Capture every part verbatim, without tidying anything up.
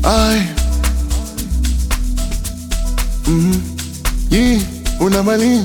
Ay, mm, yeah, una malin.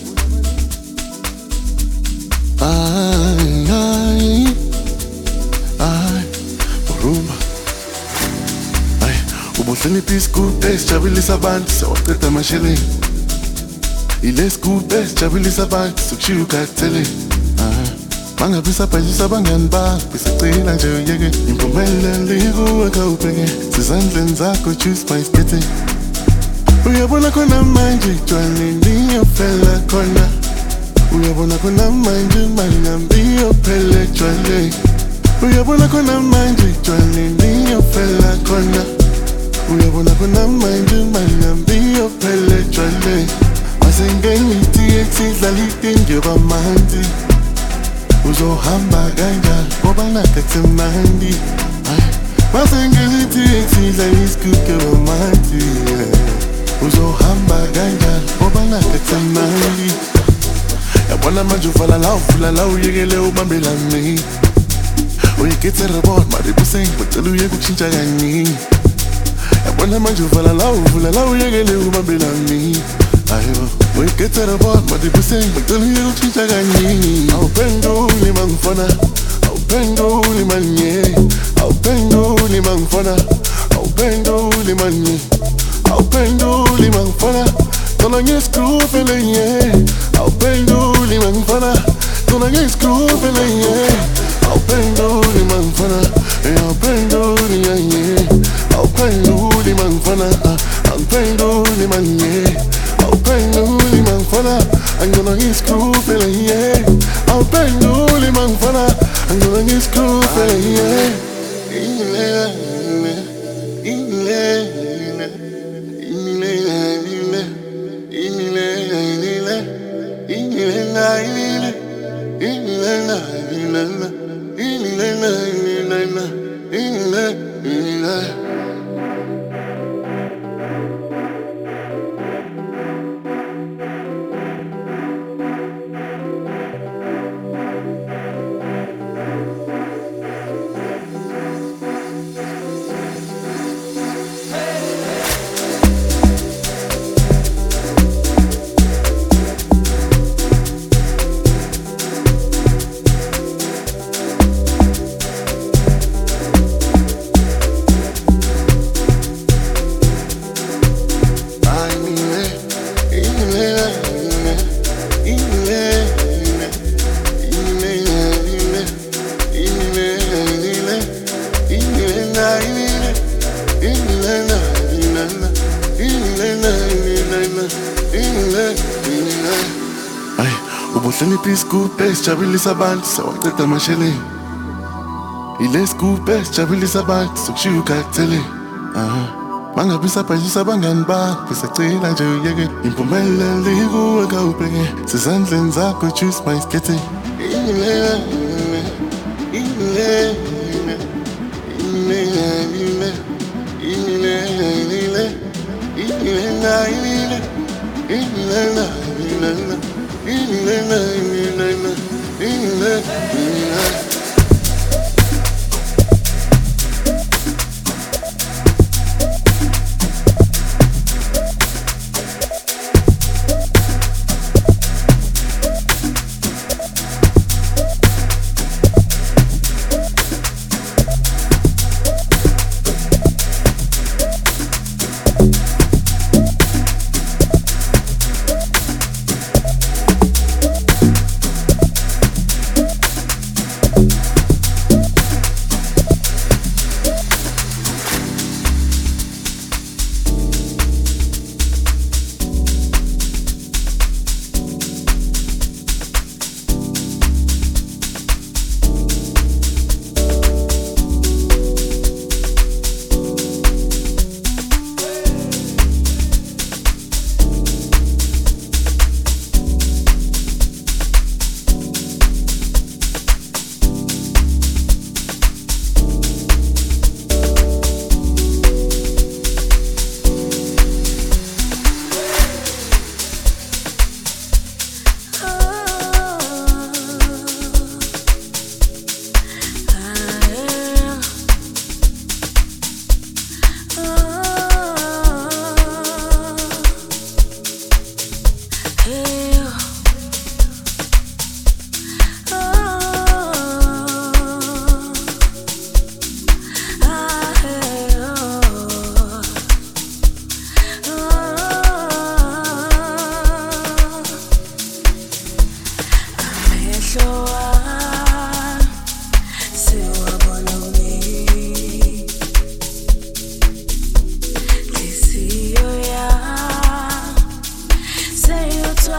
Ay, ay, ay, rumba. Ay, ubuhleni piskupe sijabulisa abantu sewaqeda amasheleni. Ile skupe sijabulisa abantu sokushiya ukhathele. Mangabe usabhalisa abangani bakho besagcina nje uyeke impumelelo ikuwe khawubheke zizandleni zakho choose my skete. Uyabona khona manje jwaleni yaphela khona. Uyabona khona manje mangambi yaphela jwale. Uyabona khona manje jwaleni yaphela khona. Uyabona khona manje mangambi yaphela jwale. Masengeni T X idlalite njengoba manje. Uzohamba kanjani ngoba nakusemnandi. Masengeni T X idlalite isikuke manje. Uzohamba kanjani ngoba nakusemnandi. Yabona manje uvala la uvula la uyekele ubambelani. Uyikhethe report mari kuseng bacela uyeke ukushintsha kaningi. Yabona manje uvala la uvula la uyekele ubambelani. Ayo, uyikhethe report mari kuseng bacela uyeke ukushintsha kaningi. Awuphenduli mangifona, awuphenduli manye. Awuphenduli mangifona, awuphenduli manye. Awuphenduli mangifona, tona ngescrufe lenye. Awuphenduli mangifona, tona ngescrufe lenye. Awuphenduli mangifona, awuphenduli manye. Awuphenduli mangifona, awuphenduli manye. Awuphenduli mangifona, angona ngescrufe lenye. Awuphenduli mangifona, angona ngescrufe lenye. Ile ile ubuhleni piskupe sijabulisa abantu sewaqeda amasheleni. Ile skupe sijabulisa abantu sokushiya ukhathele. Mangabe usabhalisa abangani bakho besagcina nje uyeke impumelelo ikuwe khawubheke zizandleni zakho choose my skete. Ile ile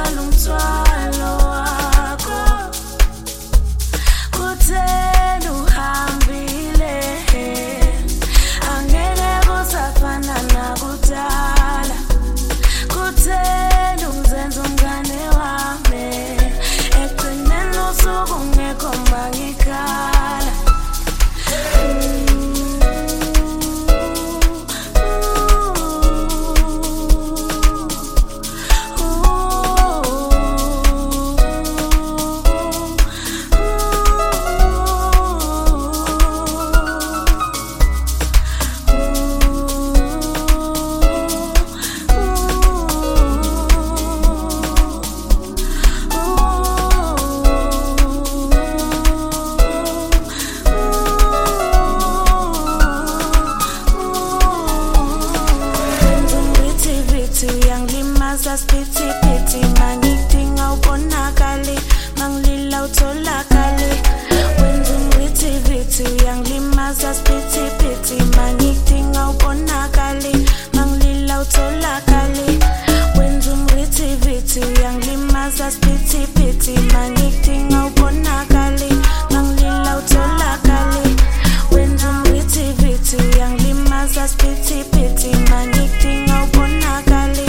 Sewuthwala umthwalo wakho kutheni uhambile angeke kusafana nakudala kutheni uzenza umngane wami ekugcineni usuku ungekho mangikhala Pity pity mangidinga ubonakale mangilila utholakale wenza ungithi vithi uyangilimaza pity pity mangidinga ubonakale mangilila utholakale wenza ungithi vithi uyangilimaza pity pity mangidinga ubonakale mangilila utholakale wenza ungithi vithi uyangilimaza pity pity mangidinga ubonakale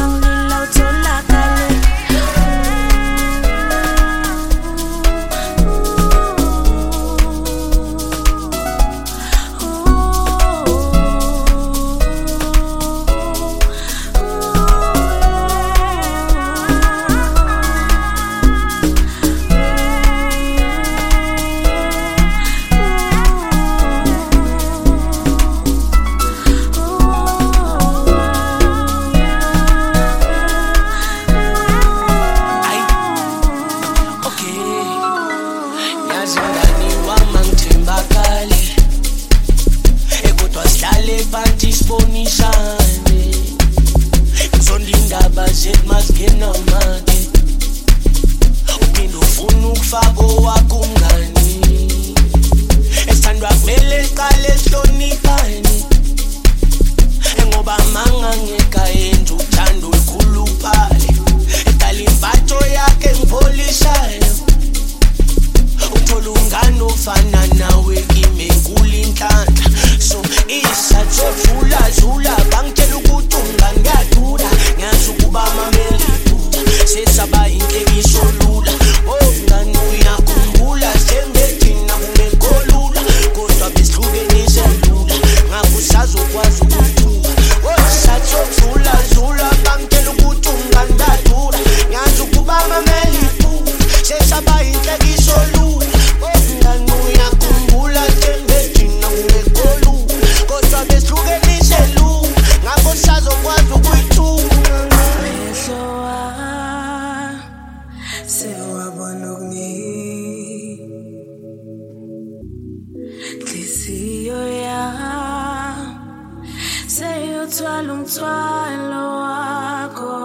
Sewuthwala umthwalo wakho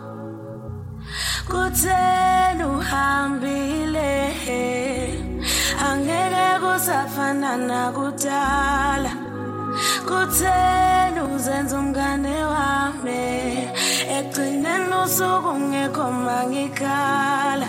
kutheni uhambile angeke kusafana nakudala kutheni uzenza umngane wami ekugcineni usuku ungekho mangikhala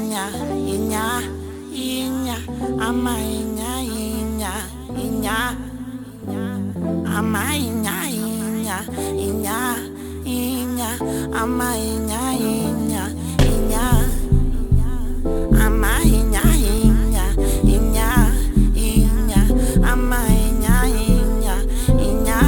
inya, inya, inya, ama inya, inya, inya, ama inya, inya, inya, inya, ama inya, inya, inya, ama inya, inya, inya, inya, ama inya, inya, inya.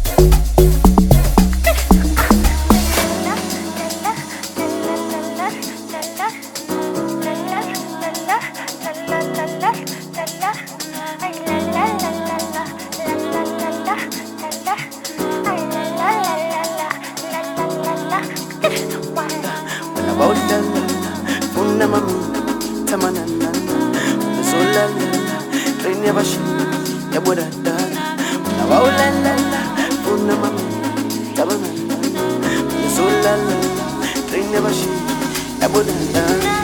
Love never she, ya boda da. Na wa la la la, una mama, taba na. So la la la, train never she, ya boda da.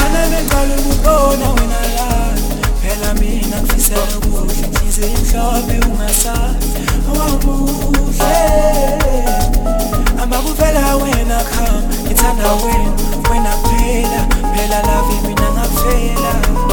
Shop ngithanda wena wena phela phela love mina ngafela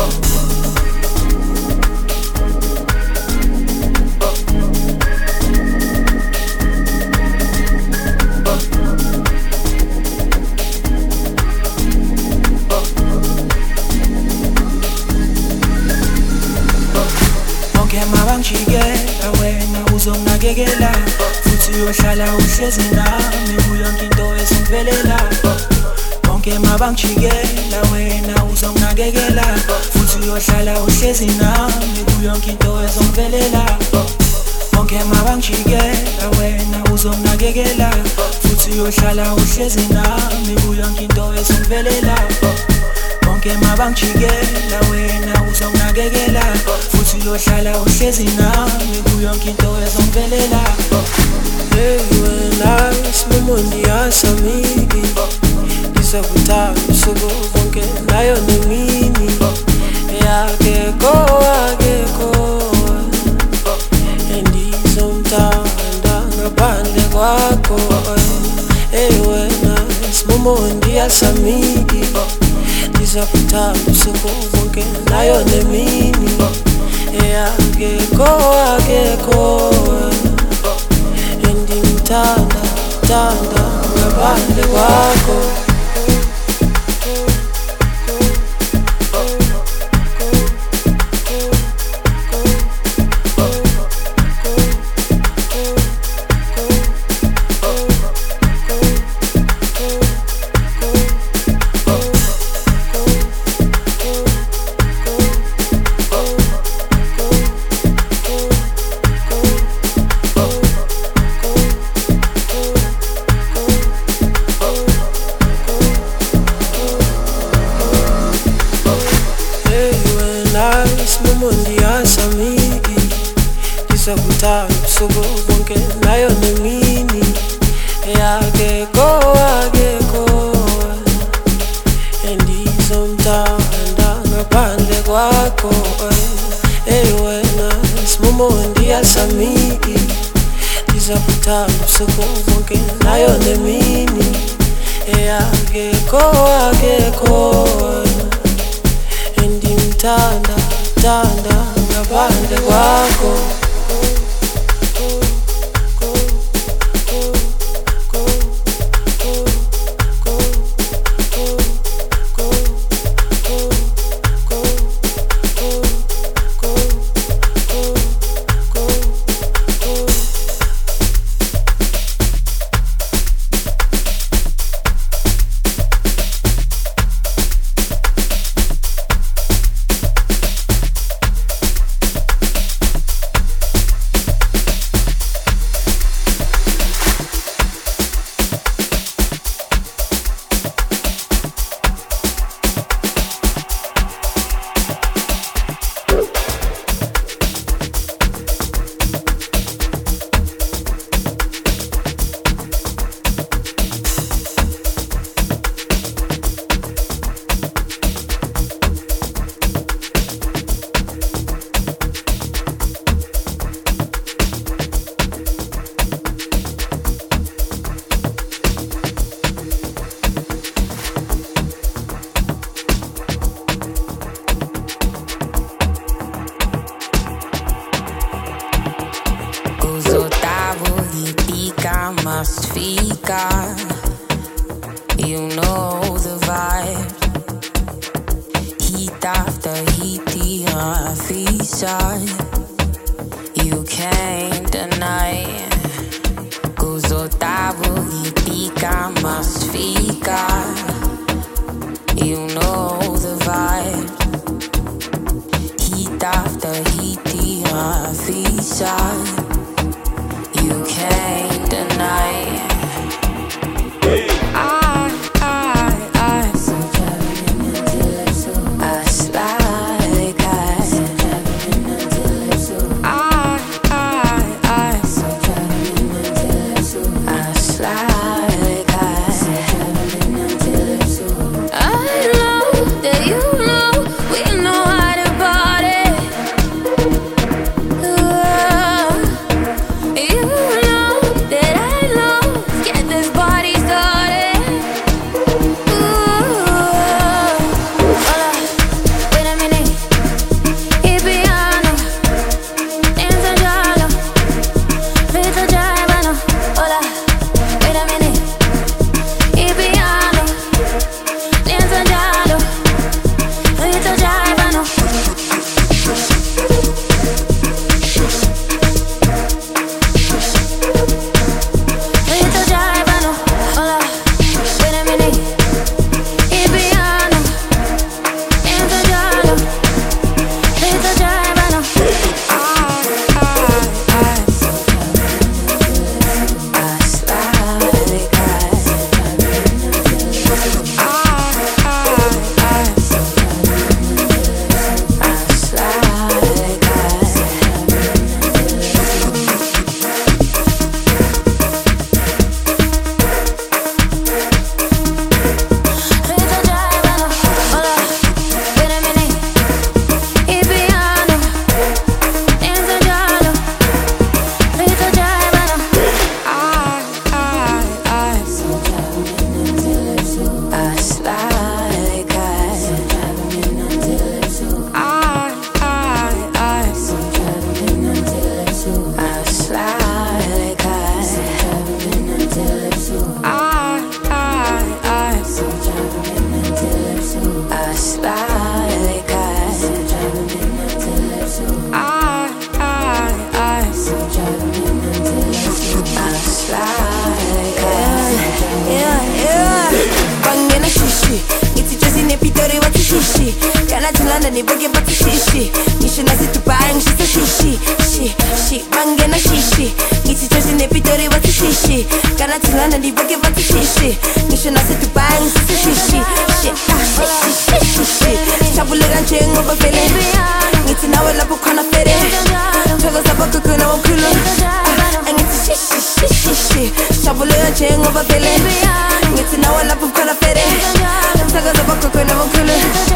Mabangijikela wena uzonginakekela futhi uyohlala uhlezi nami kuyo yonke into ezongivelela bonke mabangijikela wena uzonginakekela futhi uyohlala uhlezi nami kuyo yonke into ezongivelela bonke mabangijikela wena uzonginakekela futhi uyohlala uhlezi nami kuyo yonke into ezongivelela bonke mabangijikela wena uzonginakekela futhi uyohlala uhlezi nami kuyo yonke into ezongivelela hey wena simumondi yasamiki ngisakuthanda usuku bonke nayo nemini yakekho akekho endizomthanda ngaphandle kwakho hey wena simumondi yasamiki ngisakuthanda usuku bonke nayo nemini yakekho akekho endimthanda thanda ngaphandle kwakho ngisakuthanda usuku bonke nayo nemini yakekho akekho endizomthanda ngaphandle kwakho hey wena simumondi yasamiki ngisakuthanda usuku bonke nayo nemini yakekho akekho endimthanda thanda ngaphandle kwakho must ficar. You know the vibe. Heat after heat, the official. You can't deny. Kuzotabo hitika must ficar. You know the vibe. Heat after heat, the official. You can't deny. I, I, I, I slide like I, I, I, I, I slide like I. I know that you know we know how to party. Uh, I slide like ice. I, I, I, I slide like ice. Yeah, yeah. Bangena shishi. Iti jozi ne pitori wati shishi. Kana tulana ni boge bati shishi. Nisho nasi tupang shisa shishi. Shi, shi, bangena shishi. Iti jozi ne pitori wati shishi. Kana tulana ni boge bati shishi. Nisho nasi tupang shisa shishi. Shi, ah, shi, shi, shi, shi. Chabule ganche ngoba fele. Iti nawe lapu kona fere. Togo sabo kuku na wakulu. Ngiti shi, shi, shi, shi, shi. Chabule ganche ngoba fele. Ngiti nawe lapu kona fere. Togo sabo kuku na wakulu.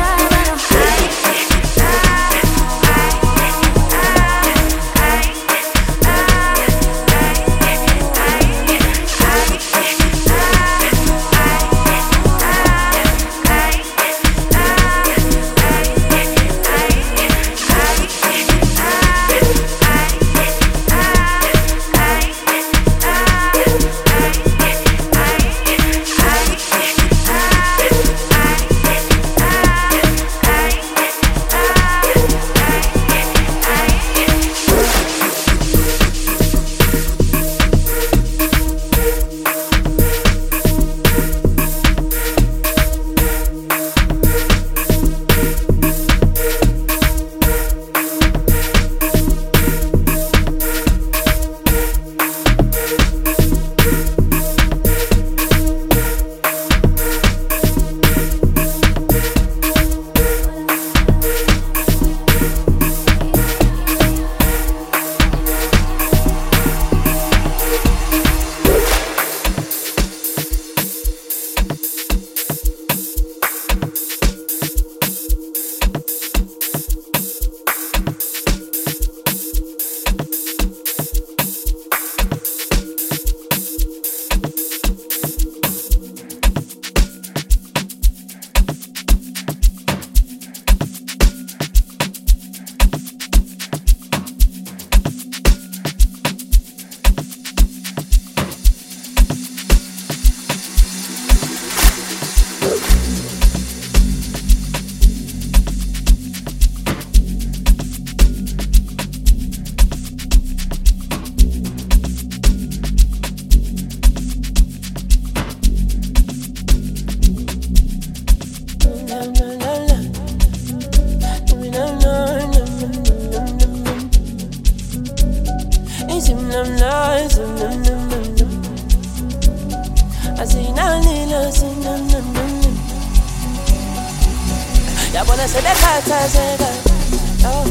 Babona sebekata zela, oh.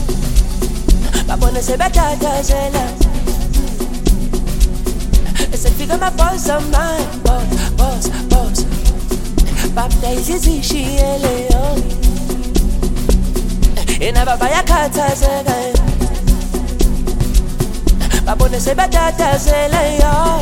Babona sebekata zela. Ese figure my boss on mine, boss, boss, boss. Bab daisy she ele, oh. Ina baba ya kata zela. Babona sebekata zela, oh.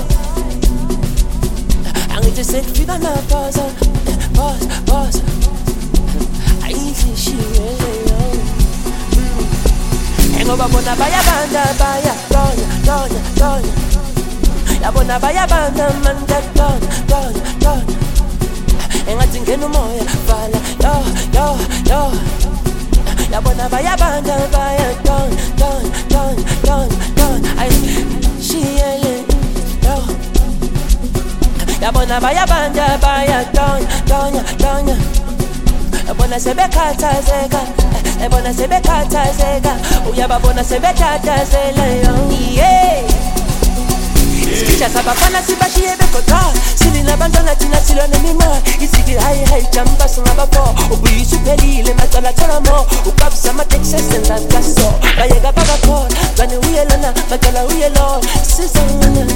Angit ese figure my boss, boss, boss. Easy she really young. Hengo babona baya banda baya donya donya donya. Ya bona baya banda manda donya donya donya. Engathi ngena umoya vala yo yo yo. Ya bona baya banda baya donya donya donya donya donya. Ay she really yo. Ya bona baya banda baya donya donya donya. Ebona sebekata zeka, ebona sebekata zeka, uyababona sebekata zela yo. Yeah. Sikicha sabafana sibashiye bekota, silina bantwana tina silone mima, isiki hai hai chamba sungabafo, ubisu pelile matala charamo, ukabisa matexes and langaso, bayega bagako, bani uyelana, matala uyelo, sizana,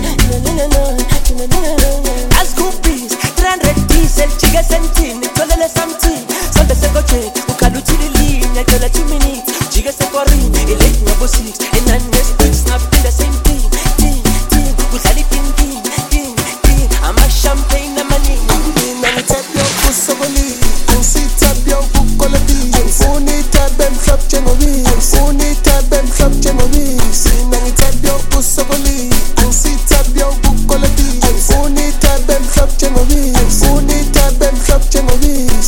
as groupies, three hundred diesel, chiga sentin, tolele something. Sonde se coche, ukaluti linea, jola two minutes. Jiga se corri, elite number six. And I never snap in the same thing, thing, thing. Usali pin, pin, pin, pin. I'm a champagne, I'm a name. Nang tap yo kusogoli, ang si tap yo kukolati, ang phone tap bem flap chenobi, ang phone tap bem flap chenobi. Nang tap yo kusogoli, ang si tap yo kukolati, ang phone tap bem flap chenobi, ang phone tap bem flap chenobi.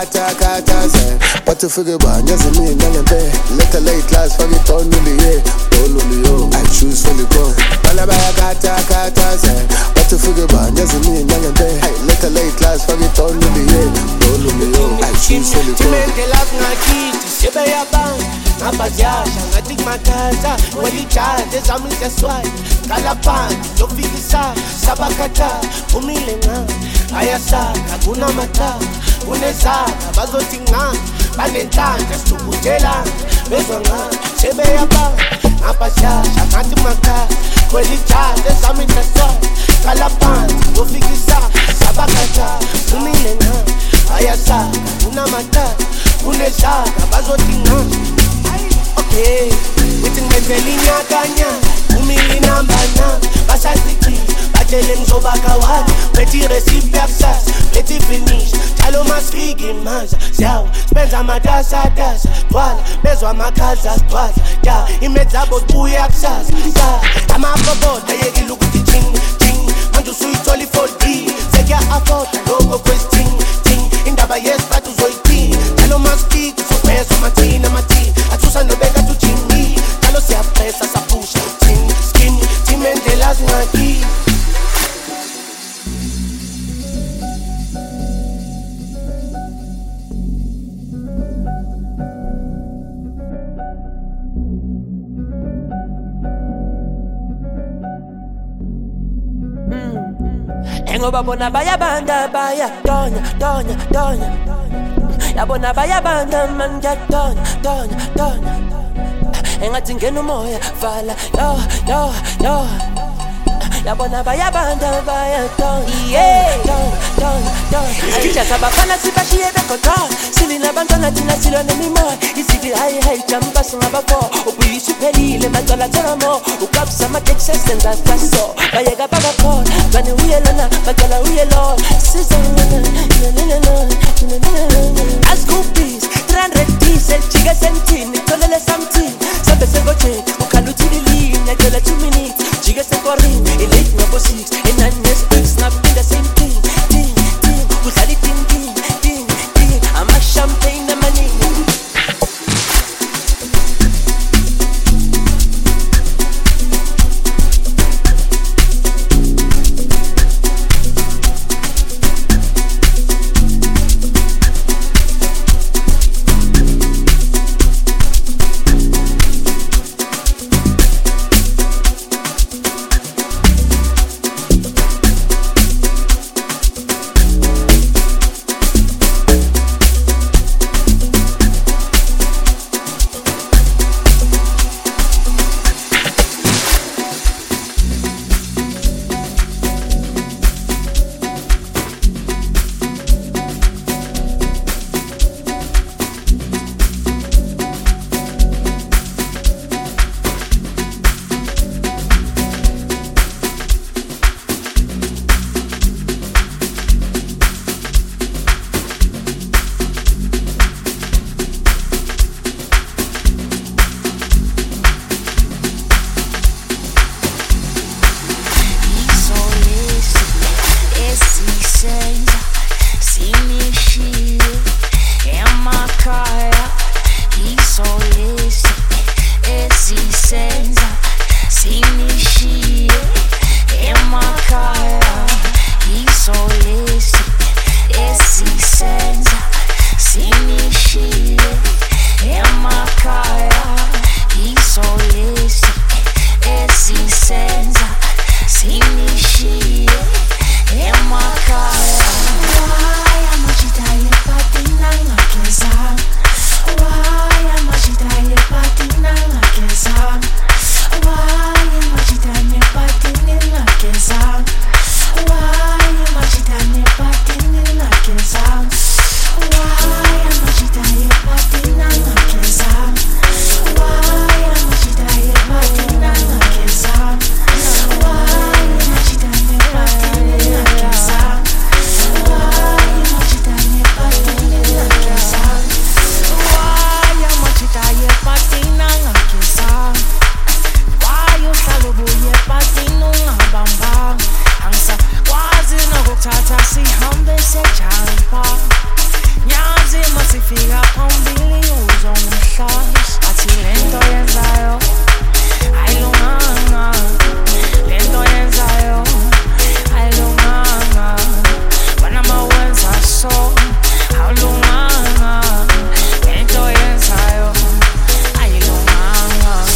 kata kata say. What to figure about? Just me and young pay. Little late class, fuck it on the yeah. Don't only yo, I choose for the go. Balabaya kata kata say. What to figure about? Just me and young pay. Little late class, fuck it on the yeah. Don't only yo, I choose for the go. Timende love na kiti, sebe ya bang. Nabaziasha, ngatik makaza. Wali chate, zamilite swai. Kalapan, yofikisa, sabakata. Umile na, ayasaka, kuna mata. Unezaka, bazoti nga. Banentanda, stukutela. Bezwa nga, sebe ya bang. Nabaziasha, ngatik makaza. Wali chate, zamilite swai. Kalapan, yofikisa, sabakata. Umile na, ayasaka, kuna mata. Unezaka, bazoti nga. Okay, waiting me telinya kanya, umili nambana, basasiti, batele mzobaka wali, petit récit persas, petit finish, chalo maskigi maza, ziao, spenza madasa dasa, twala, bezwa makaza twala, ya, imeza botuya ksasa, ya, amaboboda yegi lukuti ching, ching, manju suitoli foldi, zegia afota, logo quest ting, ting, indaba yes patu zoiti, chalo maskigi, so peso matina matina, atusa no bega tu chingi, chalo se apresa sa push, ting, skin, timende las naki. Ngoba bona bayabanda baya donya donya donya yabona bayabanda manja donya donya donya engathi ngena umoya vala yo yo yo yabona bayabanda baya donya donya donya donya ayijaza bafana sibashiye bekoto silina bantwana thina silwa nemimoya isithi hayi hayi jamba singabafo ubuyisi phelile macala thelamo ukapsa amateksi senza faso bayeka bakaphola bani uyelana bacala uyelo sizana ascoopis three hundred diesel jike sentini tolele something sabe segoje ukhaluthili linya cela two minutes jike sekorini elate ngabo six enane six napinda same thing thing thing udlala ting ting ting ting ama champagne amaningi. Why you ufika phambili uzongihlasa athi lento yenzayo ayilunganga lento yenzayo ayilunganga wena mawenza so awulunganga lento yenzayo ayilunganga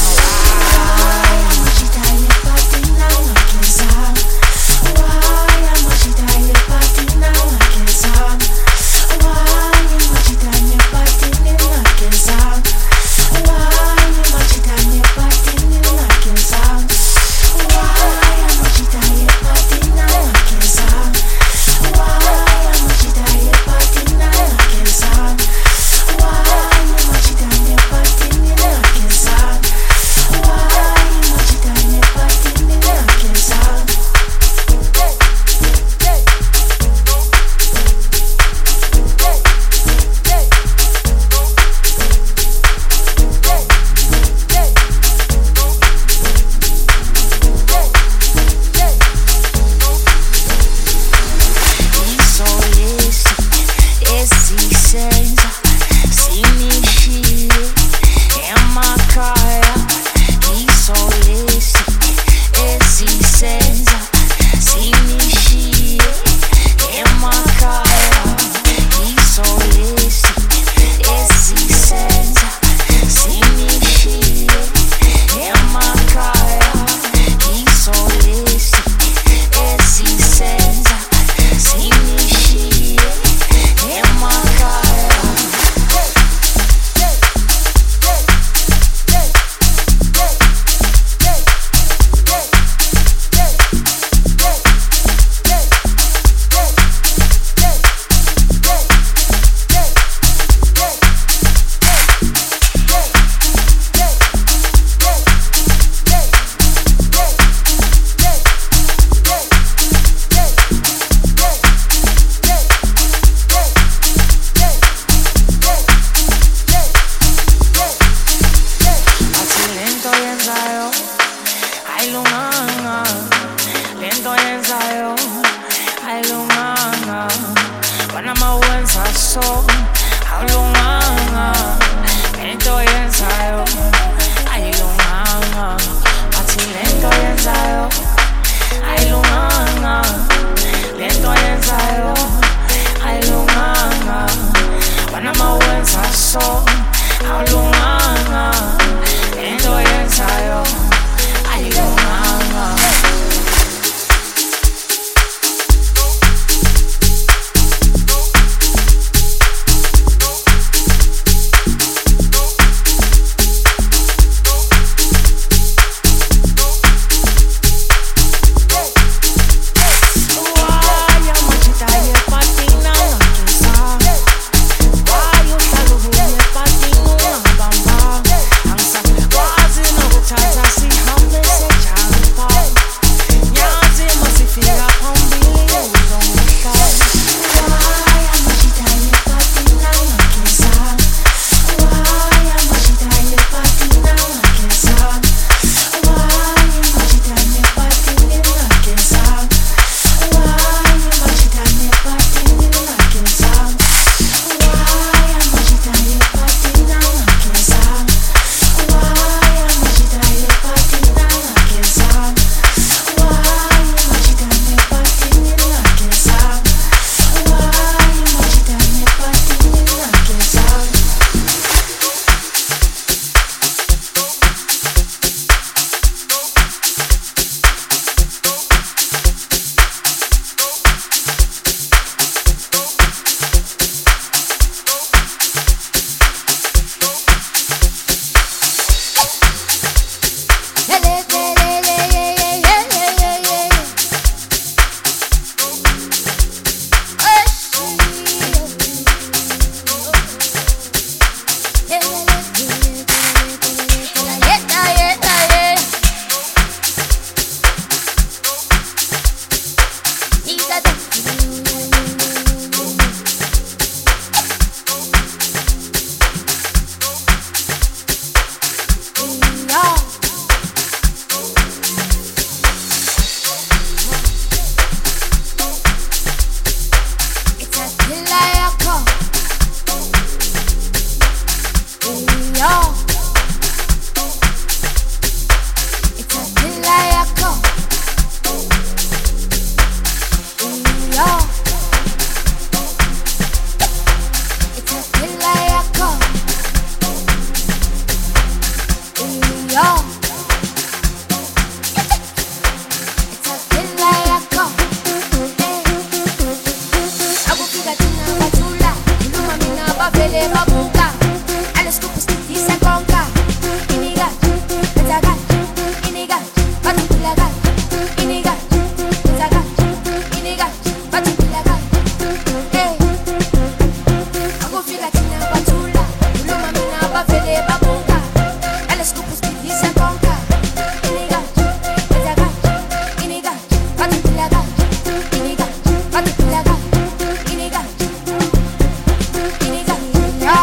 bavele babuka alles kupustisa konka iniga zaga iniga batulaga iniga zaga iniga batulaga eh akufika thina bathula uluma mina bavele babuka alles kupustisa konka iniga zaga iniga batulaga iniga batulaga iniga iniga yeah.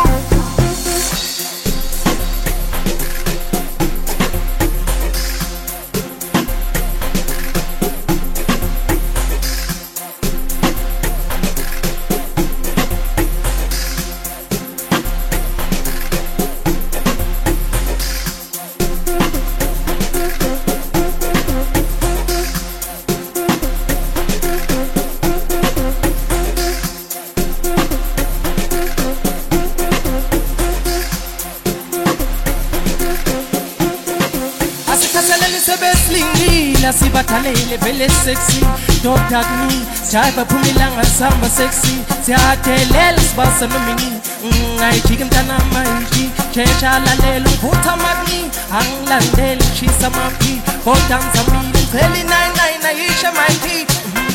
Asikhasalele sebeslingile asibathalele vele sexy Doctor me Jaiva phumilanga samba sexy Siyadelela sibasa nomini Ngayijiki mtana manje Chesha lalela ngivutha magni Angilandele ngishisa mapi Kodwa ngizamile ngicela nine nine ayisha my key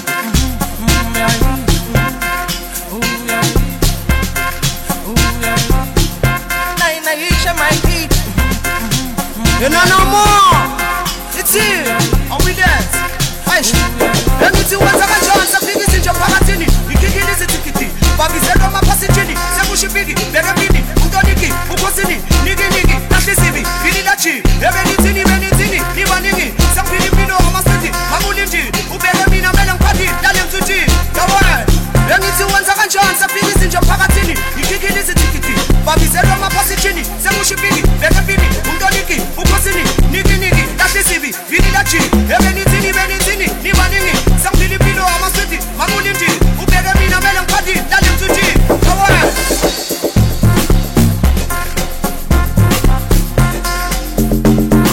Nine ayisha my key You know no more. It's here. Are we dance? Aish. Let me see what's a chance. I'm thinking it's your paratini. You can get this ticket. Babi said on my passagini. Semushi bigi. Begamini. Udoniki. Ukosini. Nigi nigi. Nashi sivi. Bini dachi. Ebenitini. Benitini. Niba nigi. Some Filipino. Amasiti. Mamulindi. Ubegamina. Melang party. Daliam tuji. Come on. Let me see what's a chance. I'm thinking it's your paratini. You can get this ticket. Babi said on my passagini. Semushi bigi. Begamini. Udoniki. Ukosini, nigi nigi, dashi sivi, vini dachi, ebenitini benitini, niba ningi, some Filipino amasiti, mamulindi, ubegamina melang party, dalim tuji, come on.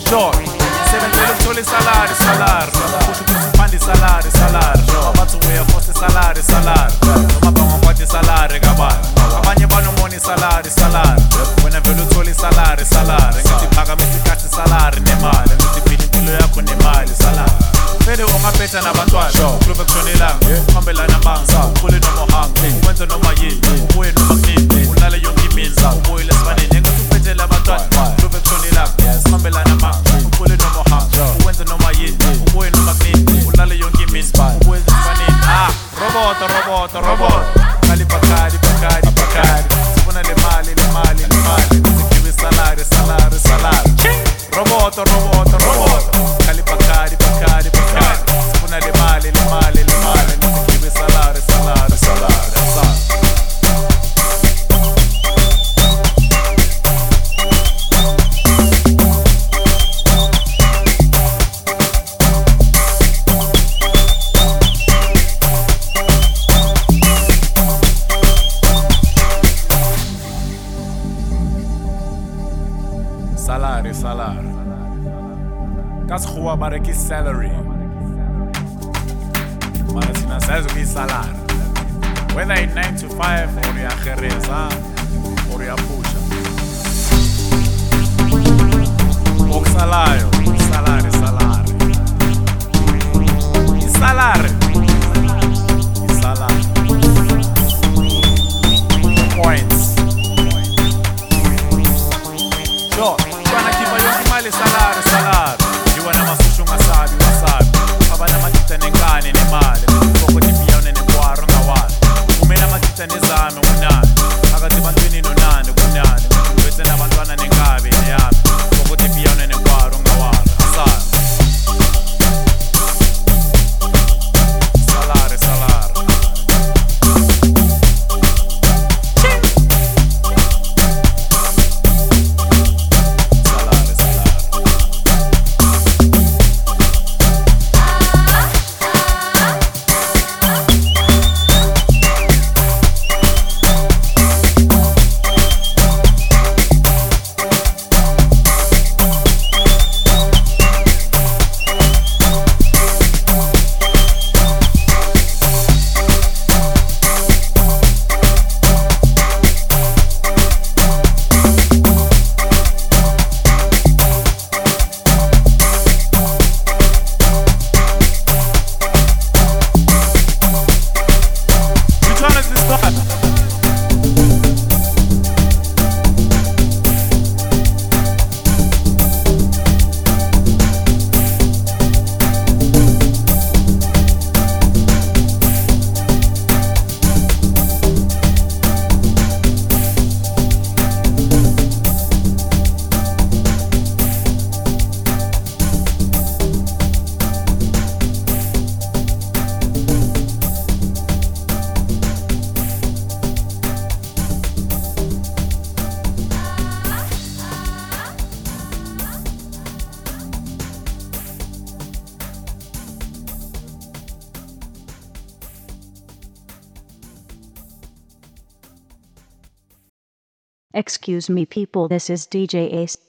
Short. Sebenzela ukuthola isalari, salari. Kusho ukuthi uphanda isalari, salari. Noma bathi uyafosa isalari, salari. Noma bangakwadi isalari kabani. Abanye banomona isalari, salari. Wena vele uthola isalari, salari. Ngithi phakamisa ikhathi isalari nemali. Ngithi phila impilo yakho nemali, salari. Vele ungaphetha nabantwana, ukhulube kushonelanga, uhambelana amanga, ukhule noma uhanga, uwenze noma yini, ubuye noma kunini, ulale yonke imini, ubuyele esifaneni, engathi uphethele abantwana, ukhulube kushonelanga, uhambelana amanga, ukhule noma uhanga, uwenze noma yini, ubuye noma kunini, ulale yonke imini, ubuye esifaneni. Ah, roboto, roboto, roboto, kali bakari, bakari, bakari, sifuna le mali, le mali, le mali, sikiwe salari, salari, salari. Roboto, roboto, roboto, kali bakari, bakari, bakari, sifuna le mali, le mali, le mali, sikiwe salari, salari, salari, salari. Salary, salary. That's who I bareki salary. Maratina says we salary. Whether in nine to five or ya gereza or ya pusha. Og salario, salary, salary. Salary. Salary. Points. Sure. Imali salari, salari. Jiwa na masushu ngasabi, wasabi. Kaba na matita nengane nemali. Koko tipiyone nemkwaro ngawali. Ume na matita nezame unani. Akati bantwini nonani kunani. Ubete na bantwana nengabe neyami. Koko tipiyone nemkwaro ngawali. Asali. Salari, salari. Excuse me people, this is D J Ace.